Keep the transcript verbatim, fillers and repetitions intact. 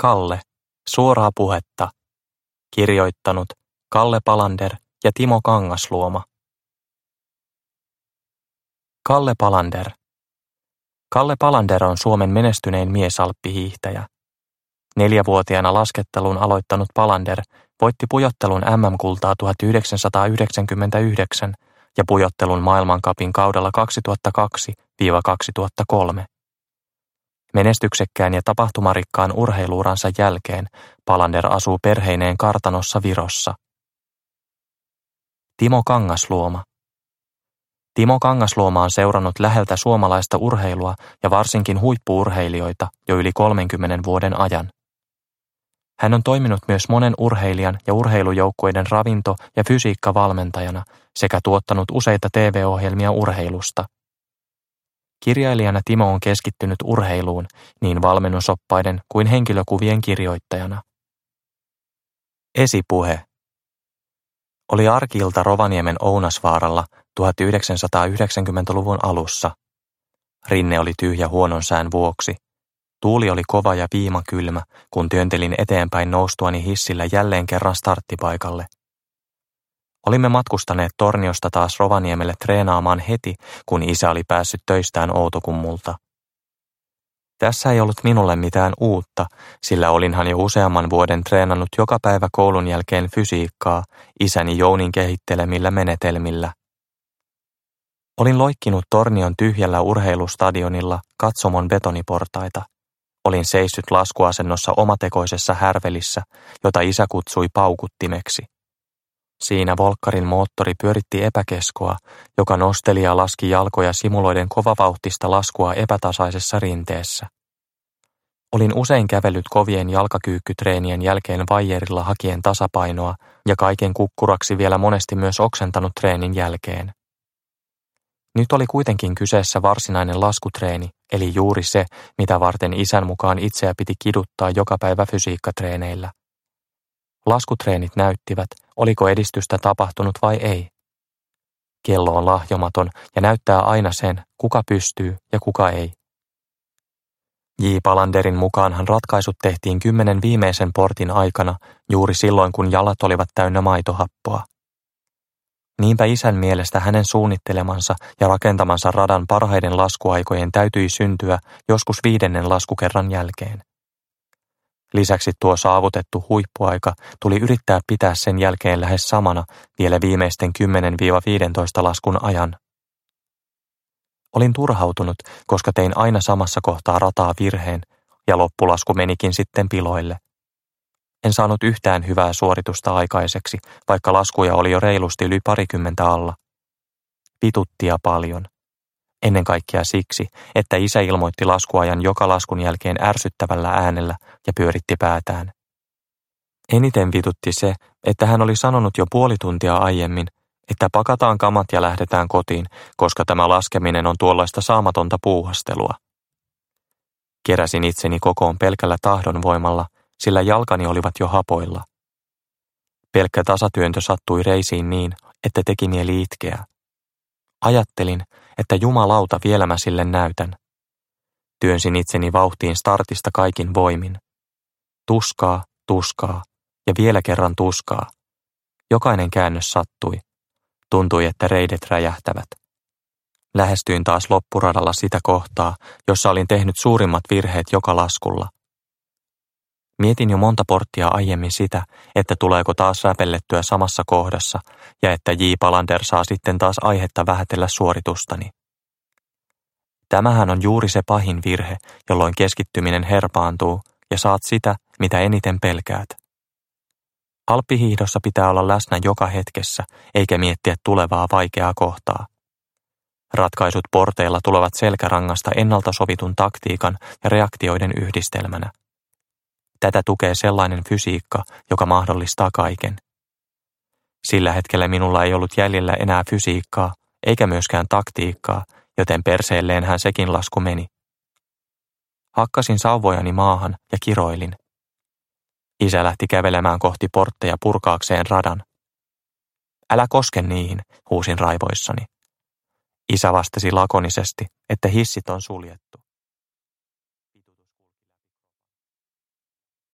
Kalle, suoraa puhetta. Kirjoittanut Kalle Palander ja Timo Kangasluoma. Kalle Palander. Kalle Palander on Suomen menestynein miesalppihiihtäjä. Neljävuotiaana laskettelun aloittanut Palander voitti pujottelun M M-kultaa tuhatyhdeksänsataayhdeksänkymmentäyhdeksän ja pujottelun maailmancupin kaudella kaksituhattakaksi kaksituhattakolme. Menestyksekkään ja tapahtumarikkaan urheiluuransa jälkeen Palander asuu perheineen kartanossa Virossa. Timo Kangasluoma. Timo Kangasluoma on seurannut läheltä suomalaista urheilua ja varsinkin huippu-urheilijoita jo yli kolmenkymmenen vuoden ajan. Hän on toiminut myös monen urheilijan ja urheilujoukkueiden ravinto- ja fysiikkavalmentajana sekä tuottanut useita T V-ohjelmia urheilusta. Kirjailijana Timo on keskittynyt urheiluun niin valmennusoppaiden kuin henkilökuvien kirjoittajana. Esipuhe. Oli arki-ilta Rovaniemen Ounasvaaralla tuhatyhdeksänsataayhdeksänkymmentäluvun alussa. Rinne oli tyhjä huonon sään vuoksi. Tuuli oli kova ja viima kylmä, kun työntelin eteenpäin noustuani hissillä jälleen kerran starttipaikalle. Olimme matkustaneet Torniosta taas Rovaniemelle treenaamaan heti, kun isä oli päässyt töistään Outokummulta. Tässä ei ollut minulle mitään uutta, sillä olinhan jo useamman vuoden treenannut joka päivä koulun jälkeen fysiikkaa isäni Jounin kehittelemillä menetelmillä. Olin loikkinut Tornion tyhjällä urheilustadionilla katsomon betoniportaita. Olin seissyt laskuasennossa omatekoisessa härvelissä, jota isä kutsui paukuttimeksi. Siinä volkkarin moottori pyöritti epäkeskoa, joka nosteli ja laski jalkoja simuloiden kovavauhtista laskua epätasaisessa rinteessä. Olin usein kävellyt kovien jalkakyykkytreenien jälkeen vaijerilla hakien tasapainoa ja kaiken kukkuraksi vielä monesti myös oksentanut treenin jälkeen. Nyt oli kuitenkin kyseessä varsinainen laskutreeni, eli juuri se, mitä varten isän mukaan itseä piti kiduttaa joka päivä fysiikkatreeneillä. Laskutreenit näyttivät, oliko edistystä tapahtunut vai ei. Kello on lahjomaton ja näyttää aina sen, kuka pystyy ja kuka ei. J. Palanderin mukaanhan ratkaisut tehtiin kymmenen viimeisen portin aikana juuri silloin, kun jalat olivat täynnä maitohappoa. Niinpä isän mielestä hänen suunnittelemansa ja rakentamansa radan parhaiden laskuaikojen täytyi syntyä joskus viidennen laskukerran jälkeen. Lisäksi tuo saavutettu huippuaika tuli yrittää pitää sen jälkeen lähes samana vielä viimeisten kymmenen viisitoista laskun ajan. Olin turhautunut, koska tein aina samassa kohtaa rataa virheen, ja loppulasku menikin sitten piloille. En saanut yhtään hyvää suoritusta aikaiseksi, vaikka laskuja oli jo reilusti yli parikymmentä alla. Vituttia paljon. Ennen kaikkea siksi, että isä ilmoitti laskuajan joka laskun jälkeen ärsyttävällä äänellä ja pyöritti päätään. Eniten vitutti se, että hän oli sanonut jo puoli tuntia aiemmin, että pakataan kamat ja lähdetään kotiin, koska tämä laskeminen on tuollaista saamatonta puuhastelua. Keräsin itseni kokoon pelkällä tahdonvoimalla, sillä jalkani olivat jo hapoilla. Pelkkä tasatyöntö sattui reisiin niin, että teki mieli itkeä. Ajattelin, että jumalauta vielä mä sille näytän. Työnsin itseni vauhtiin startista kaikin voimin. Tuskaa, tuskaa ja vielä kerran tuskaa. Jokainen käännös sattui. Tuntui, että reidet räjähtävät. Lähestyin taas loppuradalla sitä kohtaa, jossa olin tehnyt suurimmat virheet joka laskulla. Mietin jo monta porttia aiemmin sitä, että tuleeko taas räpellettyä samassa kohdassa ja että J. Palander saa sitten taas aihetta vähätellä suoritustani. Tämähän on juuri se pahin virhe, jolloin keskittyminen herpaantuu ja saat sitä, mitä eniten pelkäät. Alppihiihdossa pitää olla läsnä joka hetkessä, eikä miettiä tulevaa vaikeaa kohtaa. Ratkaisut porteilla tulevat selkärangasta ennalta sovitun taktiikan ja reaktioiden yhdistelmänä. Tätä tukee sellainen fysiikka, joka mahdollistaa kaiken. Sillä hetkellä minulla ei ollut jäljellä enää fysiikkaa, eikä myöskään taktiikkaa, joten perseelleenhän sekin lasku meni. Hakkasin sauvojani maahan ja kiroilin. Isä lähti kävelemään kohti portteja purkaakseen radan. Älä koske niihin, huusin raivoissani. Isä vastasi lakonisesti, että hissit on suljettu.